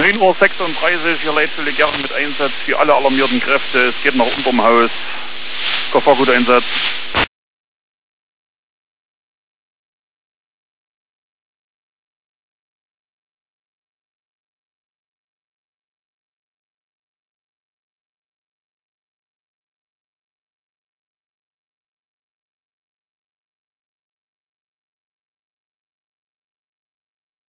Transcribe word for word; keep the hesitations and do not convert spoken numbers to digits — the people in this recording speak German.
neun Uhr sechsunddreißig, hier Leitstelle Gern mit Einsatz für alle alarmierten Kräfte. Es geht nach unterm Haus. Gefahrguteinsatz.